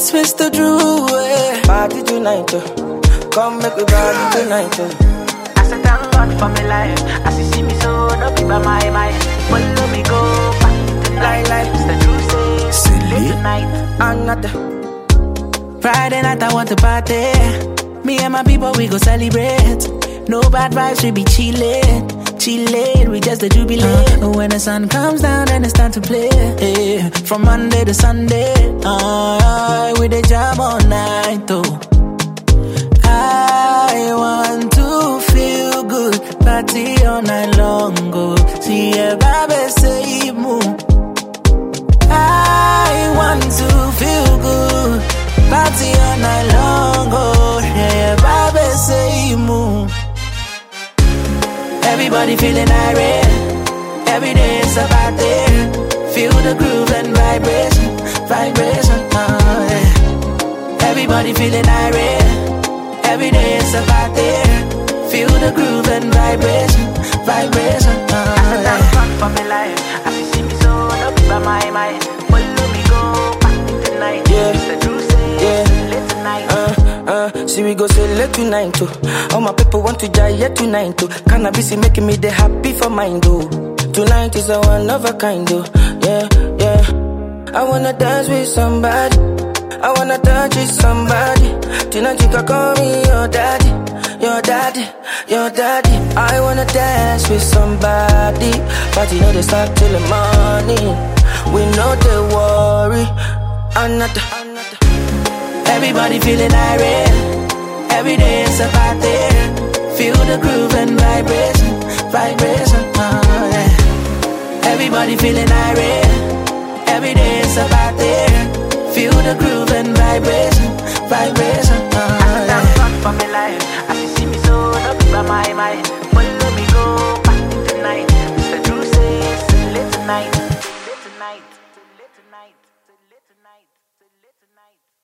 Mr. Drew, Party tonight, come make we party tonight. I said thank God for my life. As you see me so, no be by my mind. Follow me go party tonight. Like Mr. Drew say, late tonight. Another Friday night I want to party. Me and my people we go celebrate. No bad vibes, we be chillin', chillin', we just the jubilate. When the sun comes down, then it's time to play. From Monday to Sunday, we the jam all night, though. I want to feel good, party all night long, go. See a baby say move. I want to feel good, party all night long, go. Yeah, baby say move. Everybody feeling irate. Every day it's a party. Feel the groove and vibration, vibration. Yeah. Everybody feeling irate. Every day it's a party. Feel the groove and vibration, vibration. I said thank God for my life. As you see me so, no be by my mind. Follow me go party tonight. Yeah. Mr. Drew say, late tonight. See we go say late tonight too. All my people want to die here tonight too. Cannabis is making me the happy for mind though. Tonight is a one of a kind though. Yeah, yeah. I wanna dance with somebody. I wanna touch with somebody. Tonight you can call me your daddy, your daddy, your daddy. I wanna dance with somebody, but you know they start till the morning. We know they worry. Another. Everybody feeling irate. Every day it's a party. Feel the groove and vibration, vibration. Yeah. Everybody feeling irate. Every day it's a party. Feel the groove and vibration,